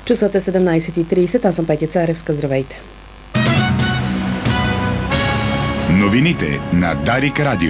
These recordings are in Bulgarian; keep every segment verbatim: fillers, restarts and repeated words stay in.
Часът е седемнайсет и трийсет, аз съм Петя Царевска. Здравейте! Новините на Дарик Радио.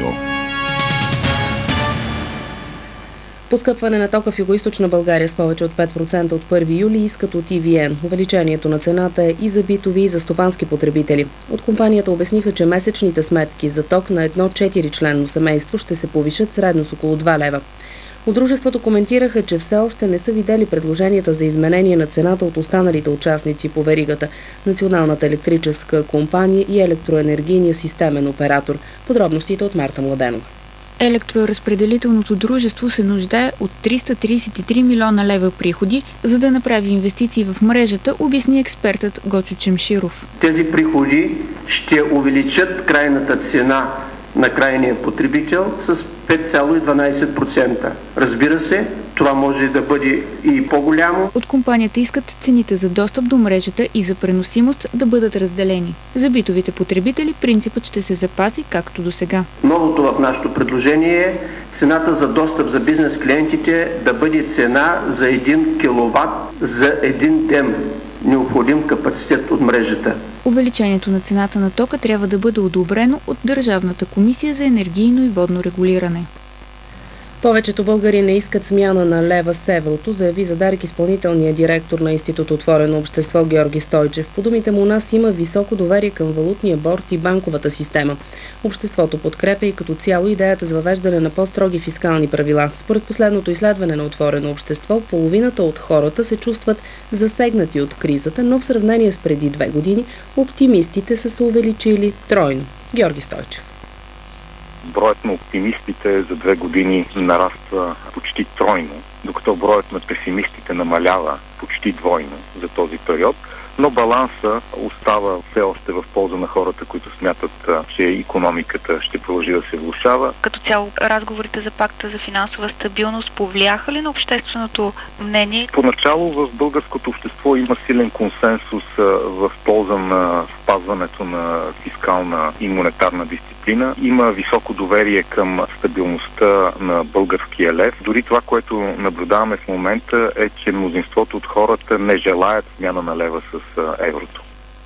Поскъпване на тока в югоизточна България с повече от пет процента от първи юли искат от И Ви Ен. Увеличението на цената е и за битови, и за стопански потребители. От компанията обясниха, че месечните сметки за ток на едно четиричленно семейство ще се повишат средно с около два лева. От дружеството коментираха, че все още не са видели предложенията за изменение на цената от останалите участници по веригата – Националната електрическа компания и електроенергийния системен оператор. Подробностите от Марта Младенова. Електроразпределителното дружество се нуждае от триста трийсет и три милиона лева приходи, за да направи инвестиции в мрежата, обясни експертът Гочо Чемширов. Тези приходи ще увеличат крайната цена на крайния потребител с пет цяло и дванайсет процента. Разбира се, това може да бъде и по-голямо. От компанията искат цените за достъп до мрежата и за преносимост да бъдат разделени. За битовите потребители принципът ще се запази както до сега. Новото в нашето предложение е цената за достъп за бизнес клиентите да бъде цена за един киловат за един ден необходим капацитет от мрежата. Увеличението на цената на тока трябва да бъде одобрено от Държавната комисия за енергийно и водно регулиране. Повечето българи не искат смяна на лева с еврото, заяви за Дарик изпълнителният директор на Институт Отворено общество Георги Стойчев. По думите му, у нас има високо доверие към валутния борд и банковата система. Обществото подкрепя и като цяло идеята за въвеждане на по-строги фискални правила. Според последното изследване на Отворено общество, половината от хората се чувстват засегнати от кризата, но в сравнение с преди две години оптимистите са се увеличили тройно. Георги Стойчев. Броят на оптимистите за две години нараства почти тройно, докато броят на песимистите намалява почти двойно за този период, но баланса остава все още в полза на хората, които смятат, че икономиката ще продължи да се влошава. Като цяло разговорите за пакта за финансова стабилност повлияха ли на общественото мнение? Поначало в българското общество има силен консенсус в полза на спазването на фискална и монетарна дисциплина. Има високо доверие към стабилността на българския лев. Дори това, което наблюдаваме в момента, е, че мнозинството от хората не желаят смяна на лева с еврото.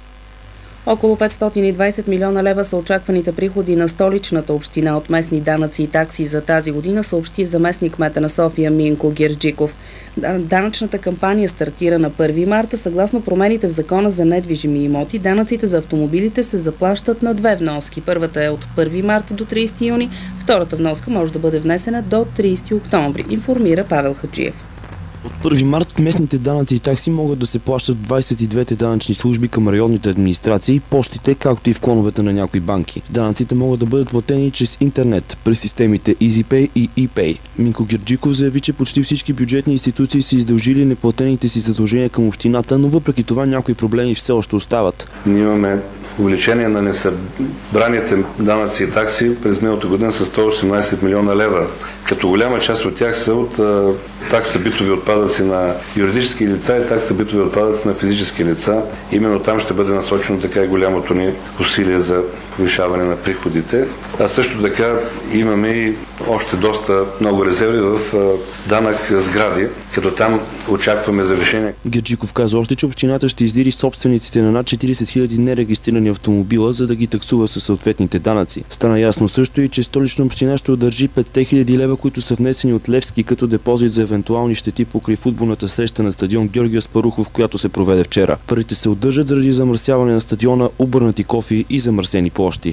Около петстотин и двайсет милиона лева са очакваните приходи на столичната община от местни данъци и такси за тази година, съобщи заместник-кмета на София Минко Герджиков. Данъчната кампания стартира на първи марта. Съгласно промените в закона за недвижими имоти, данъците за автомобилите се заплащат на две вноски. Първата е от първи марта до трийсети юни, втората вноска може да бъде внесена до трийсети октомври, информира Павел Хаджиев. От първи март местните данъци и такси могат да се плащат в двайсет и двете данъчни служби към районните администрации, пощите, както и в клоновете на някои банки. Данъците могат да бъдат платени чрез интернет, през системите EasyPay и ePay. Минко Герджиков заяви, че почти всички бюджетни институции са издължили неплатените си задължения към общината, но въпреки това някои проблеми все още остават. Ние имаме увеличение на несъбраните данъци и такси през миналата година с сто и осемнайсет милиона лева, като голяма част от тях са от а, такса битови отпадъци на юридически лица и такса битови отпадъци на физически лица. Именно там ще бъде насочено така и голямото ни усилие за повишаване на приходите. А също така имаме и още доста много резерви в а, данък сгради, като там очакваме завишение. Герджиков каза още, че общината ще издири собствениците на над четирийсет хиляди нерегистрирани автомобила, за да ги таксува със съответните данъци. Стана ясно също и, че Столична община ще удържи пет хиляди лева, които са внесени от Левски като депозит за евентуални щети покрай футболната среща на стадион Георги Аспарухов, която се проведе вчера. Парите се удържат заради замърсяване на стадиона, обърнати кофи и замърсени площи.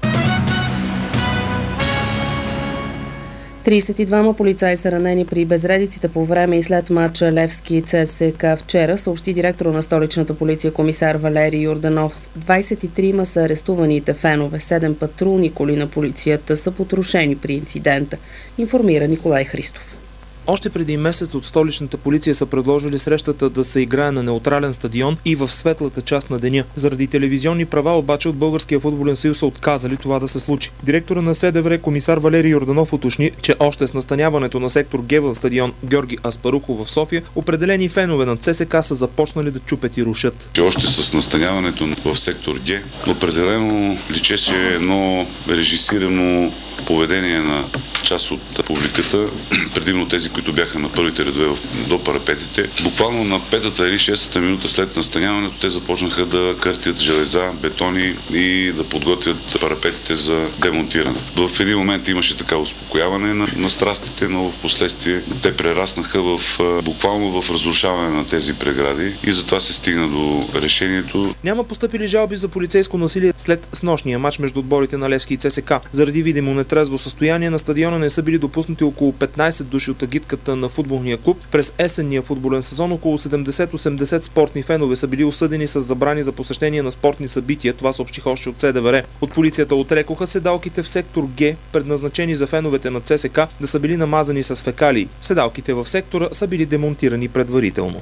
трийсет и двама полицаи са ранени при безредиците по време и след матча Левски ЦСКА вчера, съобщи директора на столичната полиция комисар Валерий Йорданов. двайсет и трима са арестуваните фенове, седем патрулни коли на полицията са потрошени при инцидента, информира Николай Христов. Още преди месец от столичната полиция са предложили срещата да се играе на неутрален стадион и в светлата част на деня. Заради телевизионни права обаче от Българския футболен съюз са отказали това да се случи. Директора на СДВР комисар Валерий Йорданов уточни, че още с настаняването на сектор Г в стадион Георги Аспарухов в София, определени фенове на ЦСКА са започнали да чупят и рушат. Че още с настаняването в сектор Г определено личеше едно режисирано поведение на част от публиката, предимно тези, които бяха на първите редове до парапетите. Буквално на петата или шестата минута след настаняването те започнаха да къртят железа, бетони и да подготвят парапетите за демонтиране. В един момент имаше така успокояване на, на страстите, но в последствие те прераснаха в, буквално в разрушаване на тези прегради и затова се стигна до решението. Няма постъпили жалби за полицейско насилие след снощния матч между отборите на Левски и ЦСКА. Заради видимо нетрезво състояние на стадиона не са били допуснати около петнайсет души от агитката на футболния клуб. През есенния футболен сезон около седемдесет-осемдесет спортни фенове са били осъдени с забрани за посещение на спортни събития. Това съобщиха още от СДВР. От полицията отрекоха седалките в сектор Г, предназначени за феновете на ЦСКА, да са били намазани с фекалии. Седалките в сектора са били демонтирани предварително.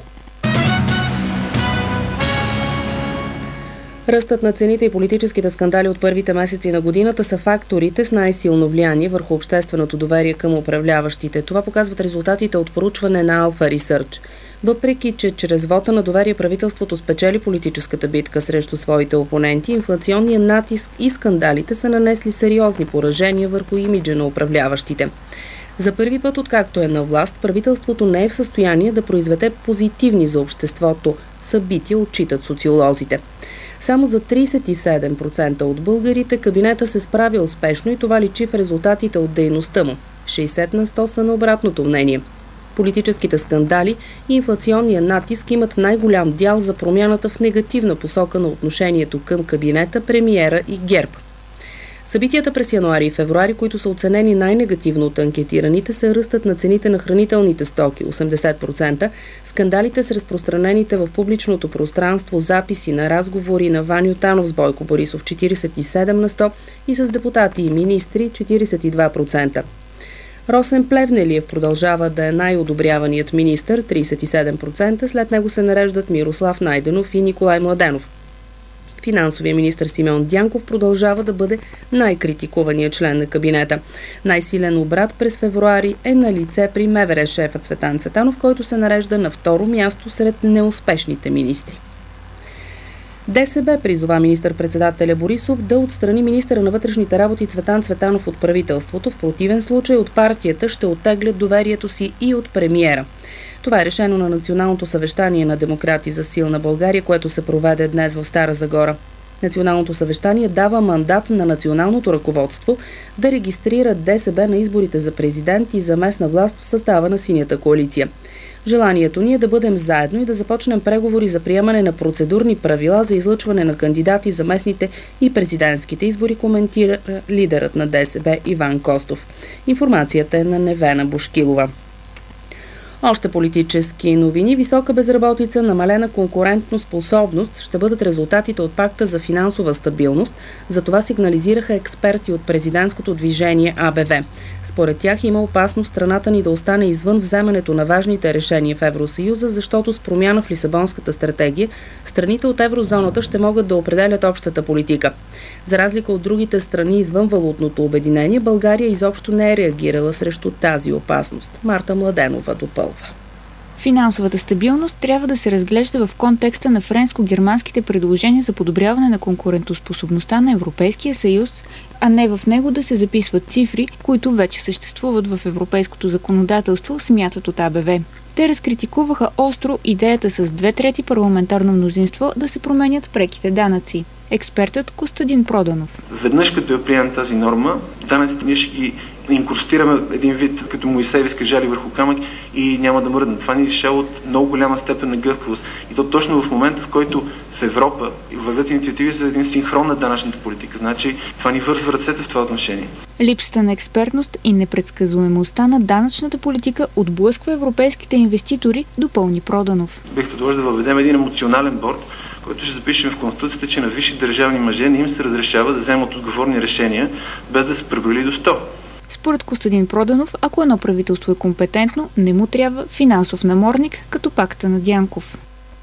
Ръстът на цените и политическите скандали от първите месеци на годината са факторите с най-силно влияние върху общественото доверие към управляващите. Това показват резултатите от проучване на Alpha Research. Въпреки че чрез вота на доверие правителството спечели политическата битка срещу своите опоненти, инфлационният натиск и скандалите са нанесли сериозни поражения върху имиджа на управляващите. За първи път, откакто е на власт, правителството не е в състояние да произведе позитивни за обществото събития, отчитат социолозите. Само за трийсет и седем процента от българите кабинета се справя успешно и това личи в резултатите от дейността му. шейсет на сто са на обратното мнение. Политическите скандали и инфлационния натиск имат най-голям дял за промяната в негативна посока на отношението към кабинета, премиера и ГЕРБ. Събитията през януари и февруари, които са оценени най-негативно от анкетираните, са ръстът на цените на хранителните стоки – осемдесет процента, скандалите с разпространените в публичното пространство записи на разговори на Ваньо Танов с Бойко Борисов – четирийсет и седем на сто и с депутати и министри – четирийсет и два процента. Росен Плевнелиев продължава да е най-одобряваният министър – трийсет и седем процента, след него се нареждат Мирослав Найденов и Николай Младенов. Финансовия министър Симеон Дянков продължава да бъде най-критикуваният член на кабинета. Най-силен обрат през февруари е на лице при МВР шефа Цветан Цветанов, който се нарежда на второ място сред неуспешните министри. ДСБ призова министър-председателя Борисов да отстрани министъра на вътрешните работи Цветан Цветанов от правителството. В противен случай от партията ще оттеглят доверието си и от премиера. Това е решено на Националното съвещание на Демократи за силна България, което се проведе днес в Стара Загора. Националното съвещание дава мандат на националното ръководство да регистрира ДСБ на изборите за президент и за местна власт в състава на Синята коалиция. Желанието ни е да бъдем заедно и да започнем преговори за приемане на процедурни правила за излъчване на кандидати за местните и президентските избори, коментира лидерът на ДСБ Иван Костов. Информацията е на Невена Бошкилова. Още политически новини. Висока безработица, намалена конкурентоспособност ще бъдат резултатите от пакта за финансова стабилност. За това сигнализираха експерти от президентското движение А Б В. Според тях има опасност страната ни да остане извън вземането на важните решения в Евросъюза, защото с промяна в Лисабонската стратегия страните от еврозоната ще могат да определят общата политика. За разлика от другите страни извън валутното обединение, България изобщо не е реагирала срещу тази опасност. Марта Младенова допълва. Финансовата стабилност трябва да се разглежда в контекста на френско-германските предложения за подобряване на конкурентоспособността на Европейския съюз, а не в него да се записват цифри, които вече съществуват в европейското законодателство, смятат от А Б В. Те разкритикуваха остро идеята с две трети парламентарно мнозинство да се променят преките данъци. Експертът Костадин Проданов. Веднъж като я приемем тази норма, данъците ние ще ги инкрустираме един вид като Моисеевска жали върху камък и няма да мръдне. Това ни лишава от много голяма степен на гъвкавост. И то точно в момента, в който в Европа въведат инициативи за един синхрон на данъчната политика. Значи това ни вързва ръцете в това отношение. Липсата на експертност и непредсказуемостта на данъчната политика отблъсква европейските инвеститори, допълни Проданов. Бих предложил да въведем един емоционален борд, който ще запишем в Конституцията, че на висши държавни мъже не им се разрешава да вземат отговорни решения, без да се преброили до сто. Според Костадин Проданов, ако едно правителство е компетентно, не му трябва финансов намордник, като пакта на Дянков.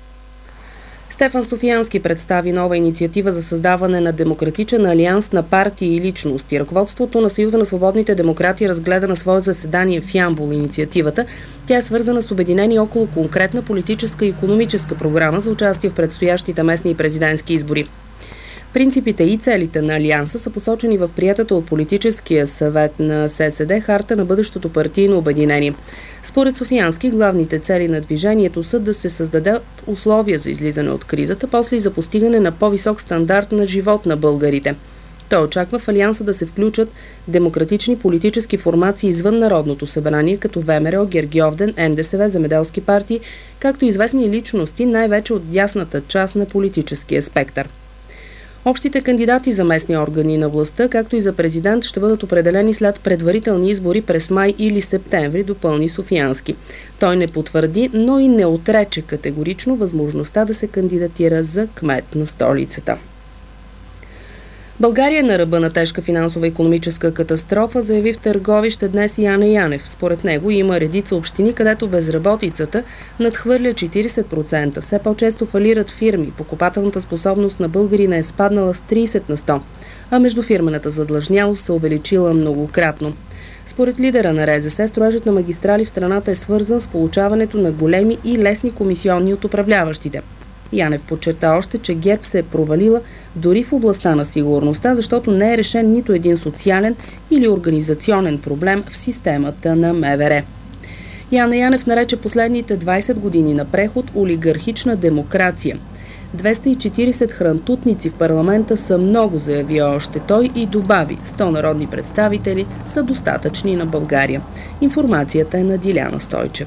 Стефан Софиянски представи нова инициатива за създаване на демократичен алианс на партии и личности. Ръководството на Съюза на свободните демократи разгледа на свое заседание в Ямбол инициативата. Тя е свързана с обединение около конкретна политическа и икономическа програма за участие в предстоящите местни и президентски избори. Принципите и целите на Алианса са посочени в приетата от политическия съвет на ССД харта на бъдещото партийно обединение. Според Софиянски, главните цели на движението са да се създадат условия за излизане от кризата, после и за постигане на по-висок стандарт на живот на българите. Той очаква в Алианса да се включат демократични политически формации извън Народното събрание, като ВМРО, Гергьовден, Ен Де Ес Ве, земеделски партии, както известни личности, най-вече от дясната част на политическия спектър. Общите кандидати за местни органи на властта, както и за президент, ще бъдат определени след предварителни избори през май или септември, допълни Софиянски. Той не потвърди, но и не отрече категорично възможността да се кандидатира за кмет на столицата. България е на ръба на тежка финансово-икономическа катастрофа, заяви в Търговище днес Яне Янев. Според него има редица общини, където безработицата надхвърля четирийсет процента. Все по-често фалират фирми. Покупателната способност на българина е спаднала с трийсет на сто, а междуфирмената задлъжнялост се увеличила многократно. Според лидера на Р Е З С, строежът на магистрали в страната е свързан с получаването на големи и лесни комисионни от управляващите. Янев подчерта още, че ГЕРБ се е провалила дори в областта на сигурността, защото не е решен нито един социален или организационен проблем в системата на М В Р. Яне Янев нарече последните двайсет години на преход олигархична демокрация. двеста и четирийсет хрантутници в парламента са много, заяви още той и добави, сто народни представители са достатъчни на България. Информацията е на Диляна Стойчева.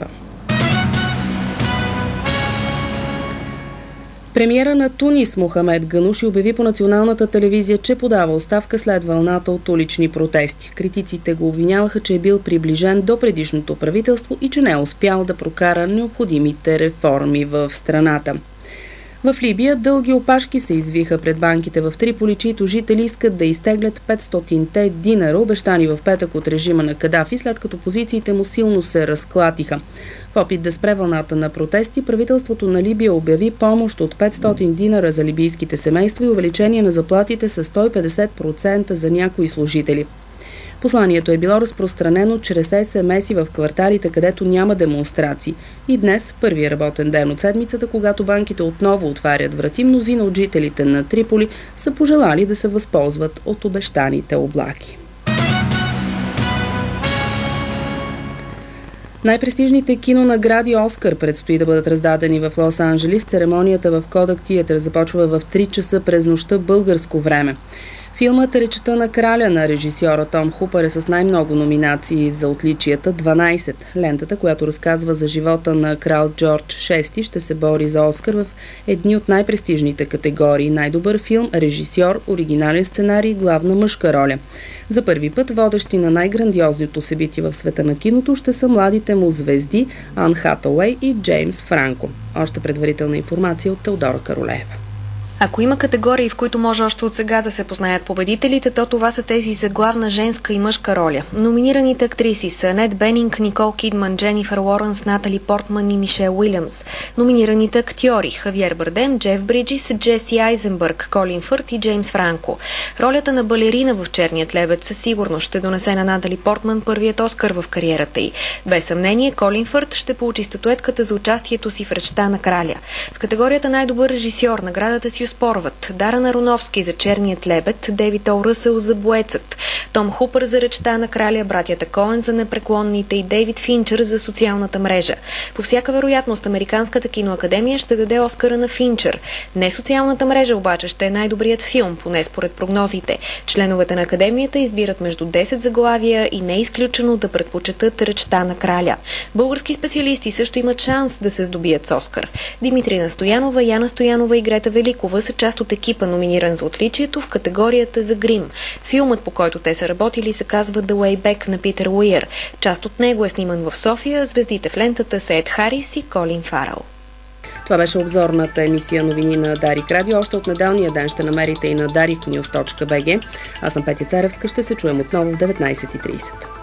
Премиера на Тунис Мохамед Гануши обяви по националната телевизия, че подава оставка след вълната от улични протести. Критиците го обвиняваха, че е бил приближен до предишното правителство и че не е успял да прокара необходимите реформи в страната. В Либия дълги опашки се извиха пред банките в Триполи, чиито жители искат да изтеглят петстотинте динара, обещани в петък от режима на Кадафи, след като позициите му силно се разклатиха. В опит да спре вълната на протести, правителството на Либия обяви помощ от петстотин динара за либийските семейства и увеличение на заплатите с сто и петдесет процента за някои служители. Посланието е било разпространено чрез ес ем ес-и в кварталите, където няма демонстрации. И днес, първият работен ден от седмицата, когато банките отново отварят врати, мнозина от жителите на Триполи са пожелали да се възползват от обещаните облаки. Най-престижните кинонагради Оскар предстои да бъдат раздадени в Лос-Анджелис. Церемонията в Кодак Театър започва в три часа през нощта българско време. Филмът "Речта на краля" на режисьора Том Хупър е с най-много номинации за отличията – дванайсет. Лентата, която разказва за живота на крал Джордж шести, ще се бори за Оскар в едни от най-престижните категории: най-добър филм, режисьор, оригинален сценарий, главна мъжка роля. За първи път водещи на най-грандиозното събитие в света на киното ще са младите му звезди Ан Хатауей и Джеймс Франко. Още предварителна информация от Теодора Каролеева. Ако има категории, в които може още от сега да се познаят победителите, то това са тези за главна женска и мъжка роля. Номинираните актриси са Анет Бенинг, Никол Кидман, Дженифър Лоренс, Натали Портман и Мишел Уилямс. Номинираните актьори – Хавиер Бардем, Джеф Бриджис, Джеси Айзенбърг, Колин Фърт и Джеймс Франко. Ролята на балерина в "Черният лебед" със сигурност ще донесе на Натали Портман първият Оскар в кариерата й. Без съмнение, Колин Фърт ще получи статуетката за участието си в "Речта на краля". В категорията най-добър режисьор наградата си спорват Дарън Аронофски за "Черният лебед", Дейвид О. Ръсъл за "Боецът", Том Хупър за "Речта на краля", братята Коен за "Непреклонните" и Дейвид Финчър за "Социалната мрежа". По всяка вероятност Американската киноакадемия ще даде Оскара на Финчър. Не "Социалната мрежа" обаче ще е най-добрият филм, поне според прогнозите. Членовете на академията избират между десет заглавия и не е изключено да предпочетат "Речта на краля". Български специалисти също имат шанс да се здобият с Оскар. Димитрина Стоянова, Яна Стоянова и Грета Великова са част от екипа, номиниран за отличието в категорията за грим. Филмът, по който те са работили, се казва "The Way Back" на Питър Уиър. Част от него е сниман в София. Звездите в лентата са Ед Харис и Колин Фаръл. Това беше обзорната емисия новини на Дарик Радио. Още от неделния ден ще намерите и на дарик нюз точка би джи. Аз съм Петя Царевска. Ще се чуем отново в деветнайсет и трийсет.